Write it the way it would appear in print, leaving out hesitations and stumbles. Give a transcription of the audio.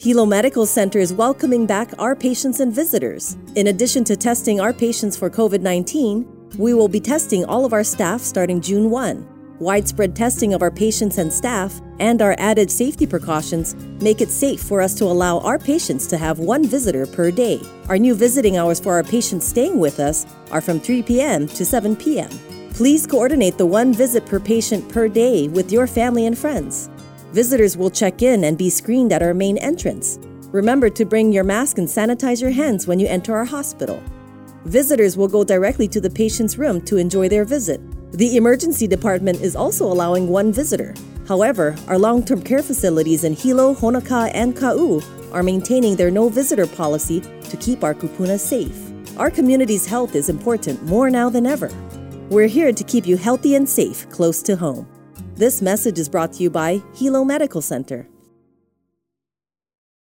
Hilo Medical Center is welcoming back our patients and visitors. In addition to testing our patients for COVID-19, we will be testing all of our staff starting June 1. Widespread testing of our patients and staff and our added safety precautions make it safe for us to allow our patients to have one visitor per day. Our new visiting hours for our patients staying with us are from 3 p.m. to 7 p.m. Please coordinate the one visit per patient per day with your family and friends. Visitors will check in and be screened at our main entrance. Remember to bring your mask and sanitize your hands when you enter our hospital. Visitors will go directly to the patient's room to enjoy their visit. The emergency department is also allowing one visitor. However, our long-term care facilities in Hilo, Honokaa, and Kau are maintaining their no-visitor policy to keep our kupuna safe. Our community's health is important more now than ever. We're here to keep you healthy and safe close to home. This message is brought to you by Hilo Medical Center.